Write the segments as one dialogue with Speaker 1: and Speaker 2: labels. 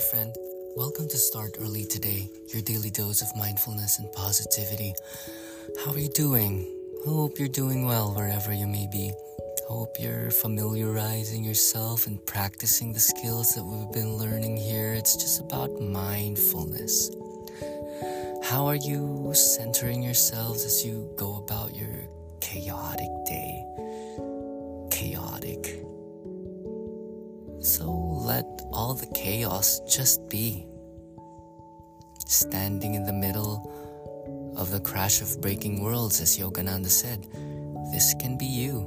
Speaker 1: friend. Welcome to Start Early Today, your daily dose of mindfulness and positivity. How are you doing? Hope you're doing well wherever you may be. Hope you're familiarizing yourself and practicing the skills that we've been learning here. It's just about mindfulness. How are you centering yourselves as you go about your chaotic day? Chaotic. So let all the chaos just be. Standing in the middle of the crash of breaking worlds, as Yogananda said, this can be you.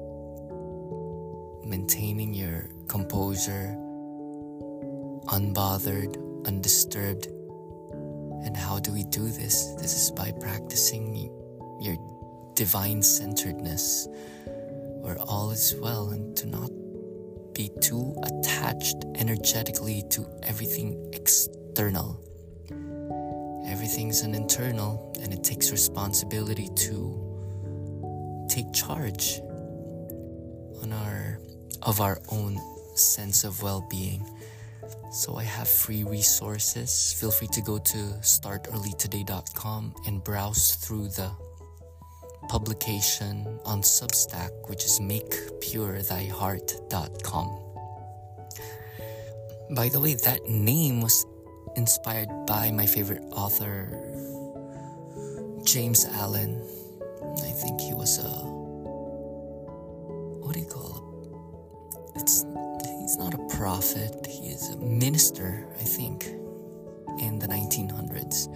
Speaker 1: Maintaining your composure, unbothered, undisturbed. And how do we do this? This is by practicing your divine centeredness, where all is well, and to not be too attached energetically to everything external. Everything's an internal, and it takes responsibility to take charge of our own sense of well-being. So I have free resources. Feel free to go to startearlytoday.com and browse through the publication on Substack, which is makepuretheyheart.com. By the way, that name was inspired by my favorite author, James Allen. I think he was he's not a prophet, he is a minister, I think, in the 1900s.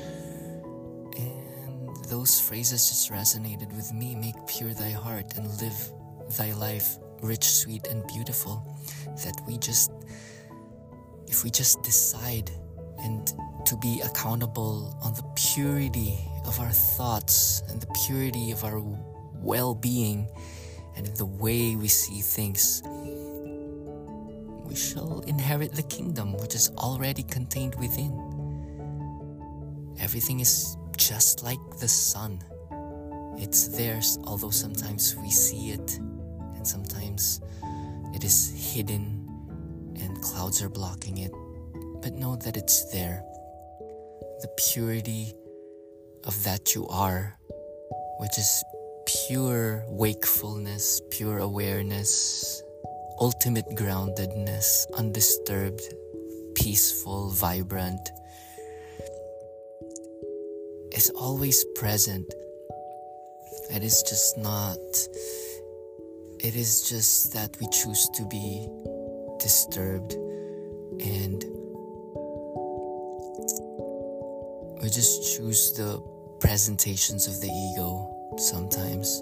Speaker 1: Those phrases just resonated with me. Make pure thy heart and live thy life rich, sweet, and beautiful. That if we just decide and to be accountable on the purity of our thoughts and the purity of our well-being and the way we see things, we shall inherit the kingdom which is already contained within. Everything is just like the sun. It's theirs, although sometimes we see it and sometimes it is hidden and clouds are blocking it. But know that it's there. The purity of that you are, which is pure wakefulness, pure awareness, ultimate groundedness, undisturbed, peaceful, vibrant, is always present. It is just that we choose to be disturbed, and we just choose the presentations of the ego sometimes.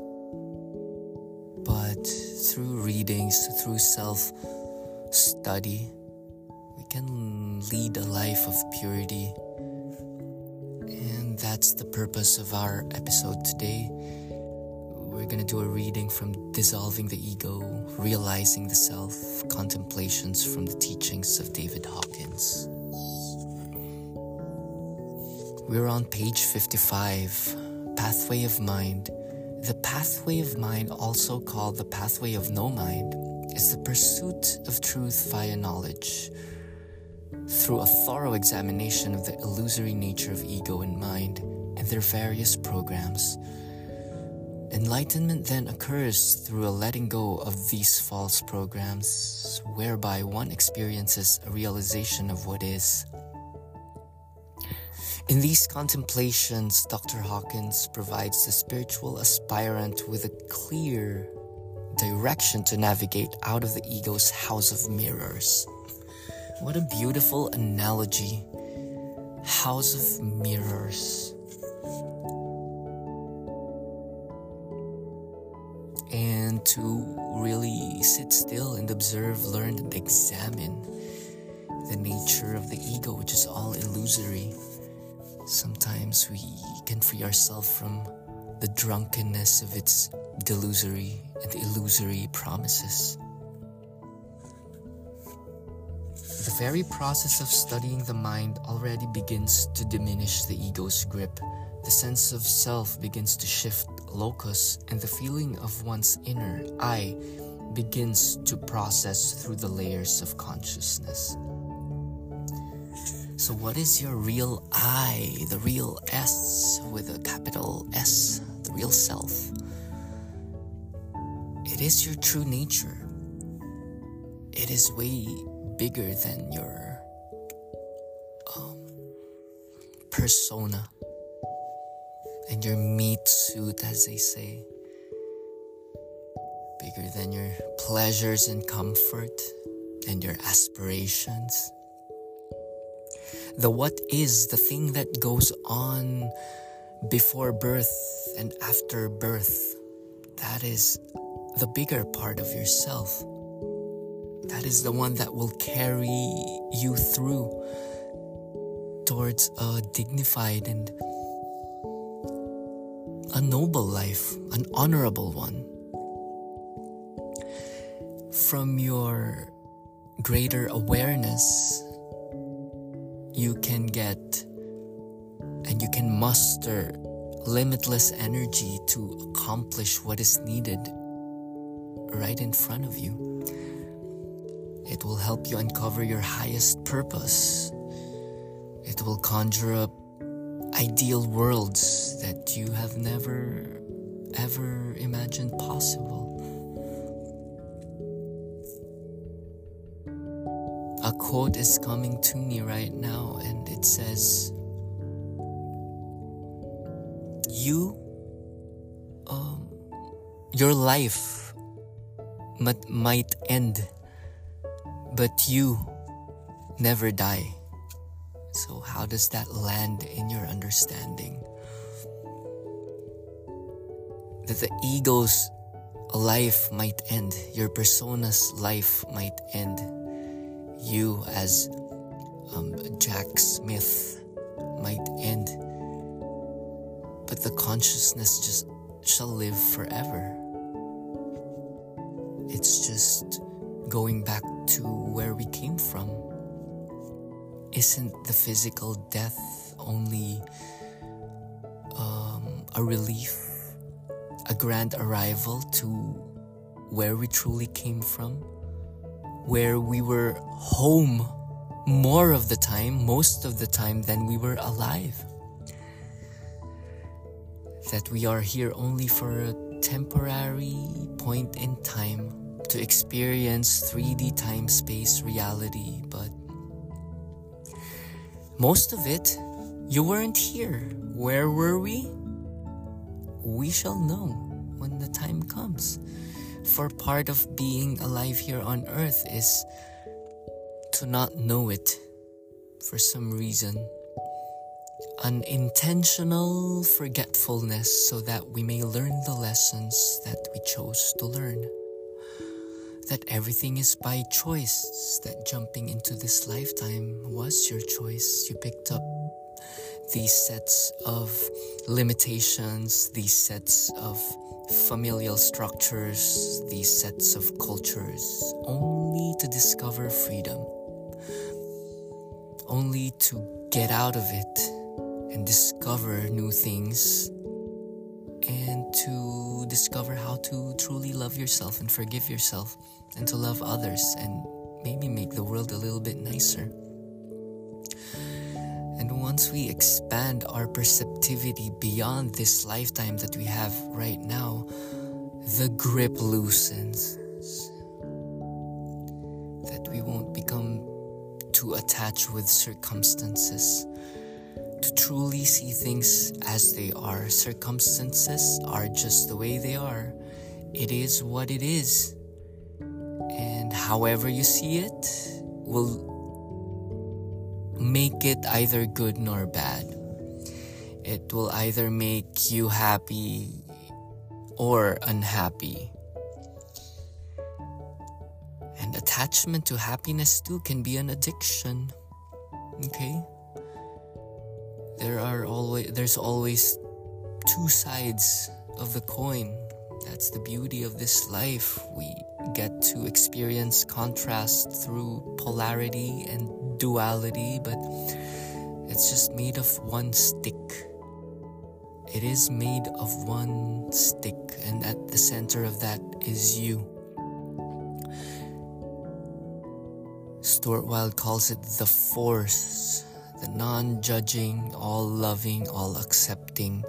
Speaker 1: But through readings, through self-study, we can lead a life of purity. And that's the purpose of our episode today. We're going to do a reading from Dissolving the Ego, Realizing the Self, Contemplations from the Teachings of David Hawkins. We're on page 55, Pathway of Mind. The pathway of mind, also called the pathway of no mind, is the pursuit of truth via knowledge. Through a thorough examination of the illusory nature of ego and mind and their various programs, enlightenment then occurs through a letting go of these false programs, whereby one experiences a realization of what is. In these contemplations, Dr. Hawkins provides the spiritual aspirant with a clear direction to navigate out of the ego's house of mirrors. What a beautiful analogy. House of mirrors. And to really sit still and observe, learn, and examine the nature of the ego, which is all illusory. Sometimes we can free ourselves from the drunkenness of its delusory and illusory promises. The very process of studying the mind already begins to diminish the ego's grip. The sense of self begins to shift locus, and the feeling of one's inner I begins to process through the layers of consciousness. So what is your real I, the real S with a capital S, the real self? It is your true nature. It is way bigger than your persona and your meat suit, as they say. Bigger than your pleasures and comfort and your aspirations. The what is, the thing that goes on before birth and after birth, that is the bigger part of yourself. That is the one that will carry you through towards a dignified and a noble life, an honorable one. From your greater awareness, you can get and you can muster limitless energy to accomplish what is needed right in front of you. It will help you uncover your highest purpose. It will conjure up ideal worlds that you have never ever imagined possible. A quote is coming to me right now, and it says, your life might end, but you never die. So how does that land in your understanding? That the ego's life might end, your persona's life might end. You as Jack Smith might end, but the consciousness just shall live forever. It's just going back to where we came from. Isn't the physical death only a relief, a grand arrival to where we truly came from? Where we were home more of the time, most of the time, than we were alive. That we are here only for a temporary point in time to experience 3D time-space reality, but most of it, you weren't here. Where were we? We shall know when the time comes. For part of being alive here on earth is to not know it for some reason. Unintentional forgetfulness so that we may learn the lessons that we chose to learn. That everything is by choice, that jumping into this lifetime was your choice. You picked up these sets of limitations, these sets of familial structures, these sets of cultures, only to discover freedom, only to get out of it and discover new things, and to discover how to truly love yourself and forgive yourself, and to love others and maybe make the world a little bit nicer. And once we expand our perceptivity beyond this lifetime that we have right now, the grip loosens. That we won't become too attached with circumstances. To truly see things as they are. Circumstances are just the way they are. It is what it is. And however you see it will make it either good nor bad. It will either make you happy or unhappy. And attachment to happiness too can be an addiction. Okay? There's always two sides of the coin. That's the beauty of this life. We get to experience contrast through polarity and duality, but it's just made of one stick. It is made of one stick, and at the center of that is you. Stuart Wilde calls it the force the non-judging, all-loving, all-accepting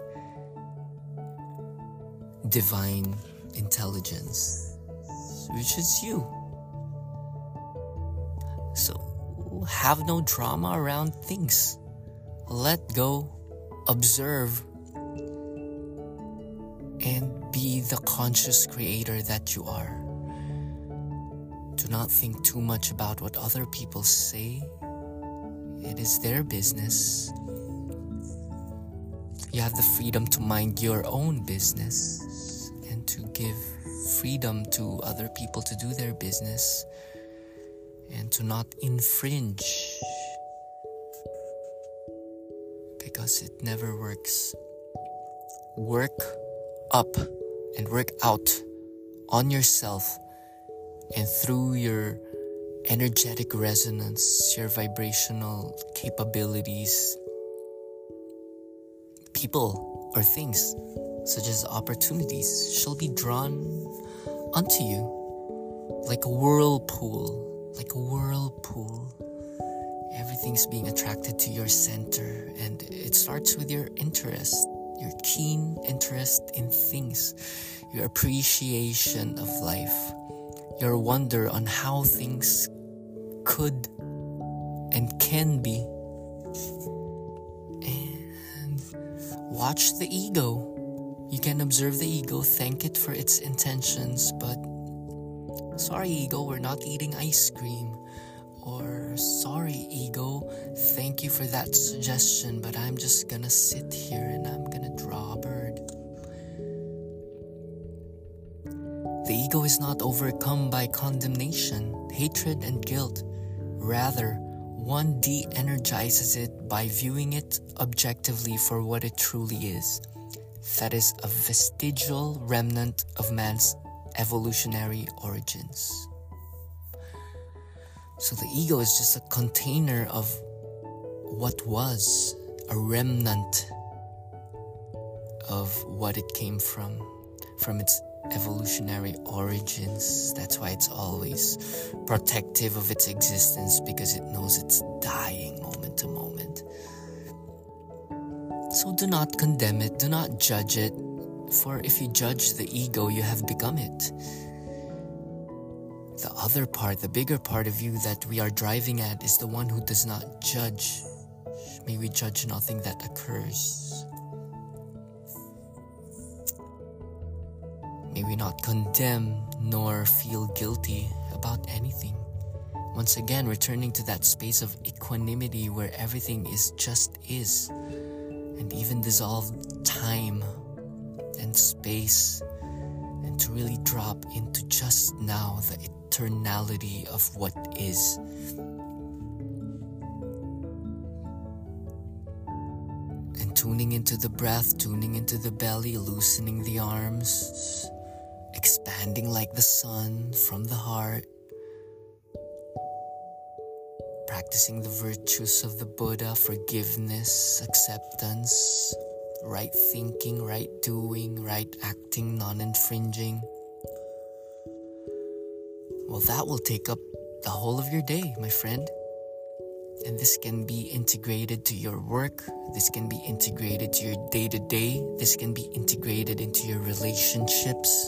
Speaker 1: divine intelligence, which is you. So have no drama around things. Let go, observe, and be the conscious creator that you are. Do not think too much about what other people say. It is their business. You have the freedom to mind your own business and to give freedom to other people to do their business and to not infringe, because it never works. Work up and work out on yourself, and through your energetic resonance, your vibrational capabilities, people or things such as opportunities shall be drawn unto you like a whirlpool. Everything's being attracted to your center, and it starts with your interest, your keen interest in things, your appreciation of life, your wonder on how things could and can be. And watch the ego. You can observe the ego, thank it for its intentions, but sorry ego, we're not eating ice cream. Or sorry ego, thank you for that suggestion, but I'm just gonna sit here and I'm gonna draw a bird. The ego is not overcome by condemnation, hatred, and guilt. Rather, one de-energizes it by viewing it objectively for what it truly is. That is a vestigial remnant of man's evolutionary origins. So the ego is just a container of what was, a remnant of what it came from its evolutionary origins. That's why it's always protective of its existence, because it knows it's dying moment to moment. So do not condemn it, do not judge it, for if you judge the ego, you have become it. The other part, the bigger part of you that we are driving at, is the one who does not judge. May we judge nothing that occurs. May we not condemn nor feel guilty about anything. Once again, returning to that space of equanimity where everything is just is, and even dissolve time and space, and to really drop into just now, the eternality of what is. And tuning into the breath, tuning into the belly, loosening the arms, expanding like the sun from the heart, practicing the virtues of the Buddha: forgiveness, acceptance, right thinking, right doing, right acting, non-infringing. Well, that will take up the whole of your day, my friend. And this can be integrated to your work. This can be integrated to your day-to-day. This can be integrated into your relationships.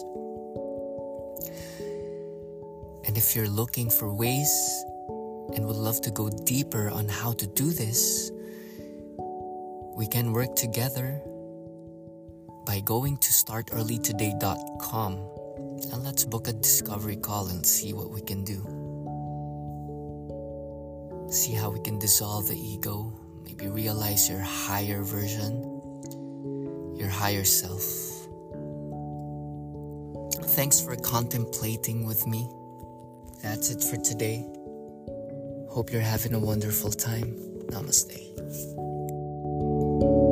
Speaker 1: And if you're looking for ways and would love to go deeper on how to do this, we can work together by going to startearlytoday.com. And let's book a discovery call and see what we can do. See how we can dissolve the ego, maybe realize your higher version, your higher self. Thanks for contemplating with me. That's it for today. Hope you're having a wonderful time. Namaste.